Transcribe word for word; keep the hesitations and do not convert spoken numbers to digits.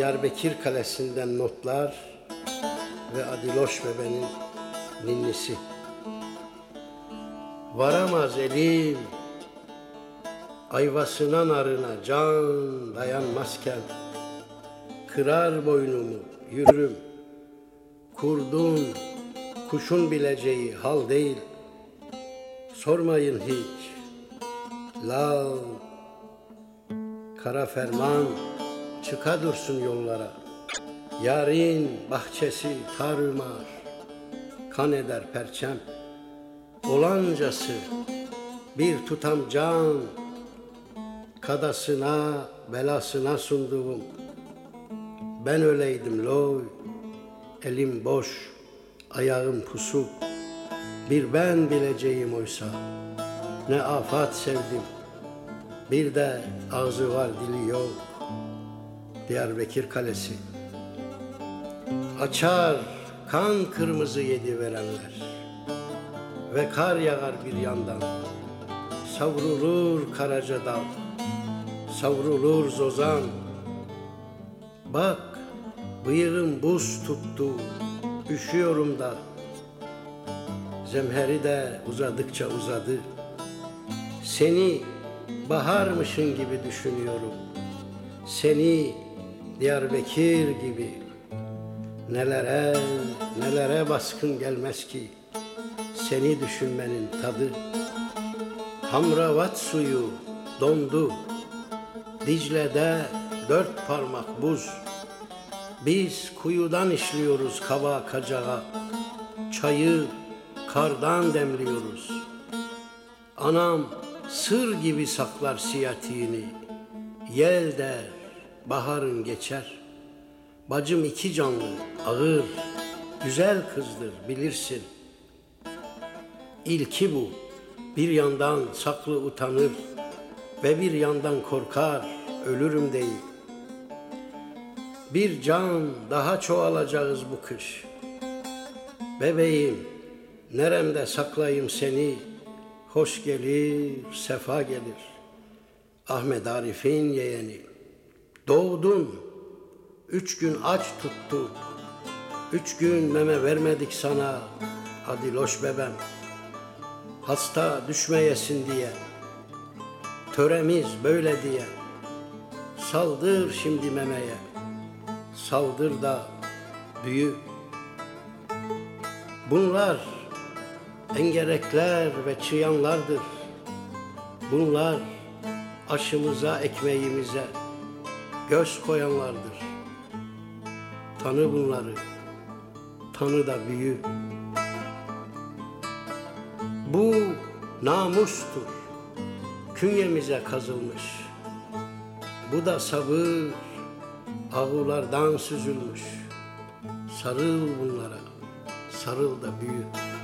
Diyarbakır Kalesi'nden notlar ve Adiloş Bebe'nin ninnisi. Varamaz elim ayvasına narına can dayanmazken, kırar boynumu yürürüm, kurdun kuşun bileceği hal değil. Sormayın hiç, lal kara ferman çıka dursun yollara. Yarın bahçesi tarumar, kan eder perçem. Olancası bir tutam can, kadasına belasına sunduğum. Ben öyleydim loy, elim boş, ayağım pusuk. Bir ben bileceğim oysa, ne afat sevdim. Bir de ağzı var dili yok. Diyarbakır Kalesi. Açar kan kırmızı yedi verenler ve kar yağar bir yandan. Savrulur karaca dal, savrulur zozan. Bak bıyığım buz tuttu, üşüyorum da. Zemheri de uzadıkça uzadı. Seni baharmışın gibi düşünüyorum. Seni Diyarbakır gibi. Nelere, nelere baskın gelmez ki seni düşünmenin tadı. Hamravat suyu dondu, Dicle'de dört parmak buz. Biz kuyudan işliyoruz kaba kacağa, çayı kardan demliyoruz. Anam sır gibi saklar siyatiğini, yel der baharın geçer. Bacım iki canlı, ağır, güzel kızdır bilirsin. İlki bu, bir yandan saklı utanır ve bir yandan korkar, ölürüm değil. Bir can daha çoğalacağız bu kış. Bebeğim, neremde saklayayım seni, hoş gelir, sefa gelir. Ahmet Arif'in yeğeni, doğdun, üç gün aç tuttuk, üç gün meme vermedik sana, Adiloş bebem. Hasta düşmeyesin diye, töremiz böyle diye, saldır şimdi memeye, saldır da büyü. Bunlar engerekler ve çıyanlardır. Bunlar aşımıza, ekmeğimize göz koyanlardır. Tanı bunları, tanı da büyü. Bu namustur, künyemize kazılmış. Bu da sabır, avulardan süzülmüş. Sarıl bunlara, sarıl da büyü.